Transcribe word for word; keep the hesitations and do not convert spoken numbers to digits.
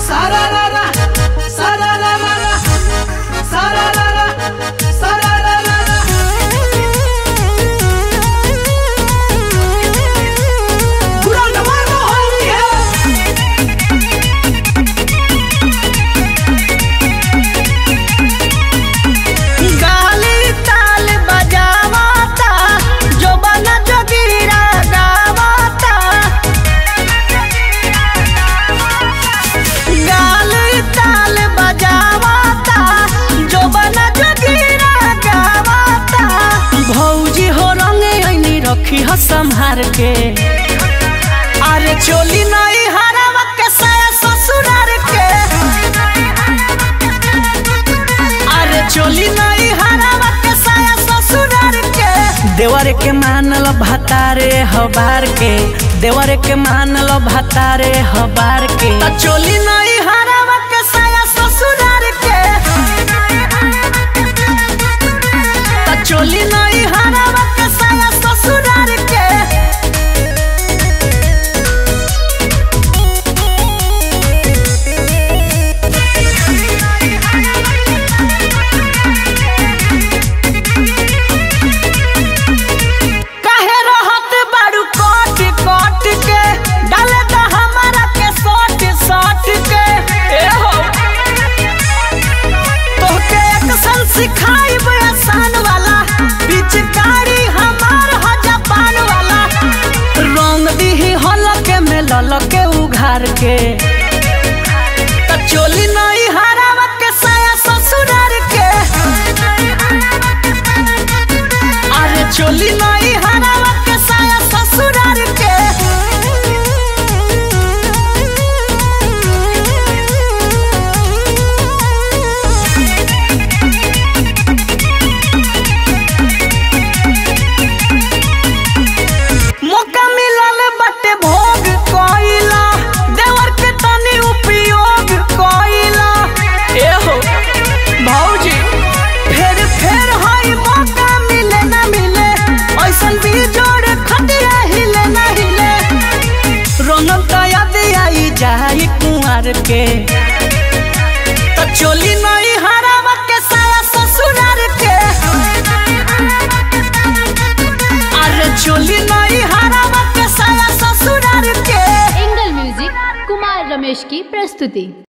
Sararara, sararara, sararara, sararara. पूरा नवानो होली है। गाली ताल बजावाता, जो बना जोगीरा गावाता। गाली ताल बजावाता, जो बना जोगीरा गावाता। भौजी हो रंगे ऐनी रखी ह संभार के। अरे चोली नहीं हरावा के साया ससुरार के। अरे चोली नहीं हरावा के साया ससुरार के। देवर के मानल भतारे हबार के। देवर के मानल भतारे हबार के। चोली नहीं हरावा के साया ससुरार के। चोली नहीं हरावा के साया ससुरार के। काहे रहत बारू कोट कोट के, डाले दा हमारा के सोट सोट के। ए हो तोहके एक सन सिखाइब आसान वाला, पिचकारी हमार ह जापान वाला। रंग दीही हलके में ललके उघार के। त चोली नहीं हरावा के साया ससुरार के। अरे चोली नहीं हरावा के साया ससुरार के। मौका मिलल बटे भोग कोइला, देवर के तनी उपयोग कोइला। ए हो भौजी फेर फेर हई मौका मिले ना मिले, ऐसन भी जोड़ खटिया हिले ना हिले। रंगम त याद आई जाई कुंवर के। त चोली नहीं हरावा के साया ससुरार के। अरे चोली नहीं हरावा के साया ससुरार के। एंगल म्यूजिक कुमार रमेश की प्रस्तुति।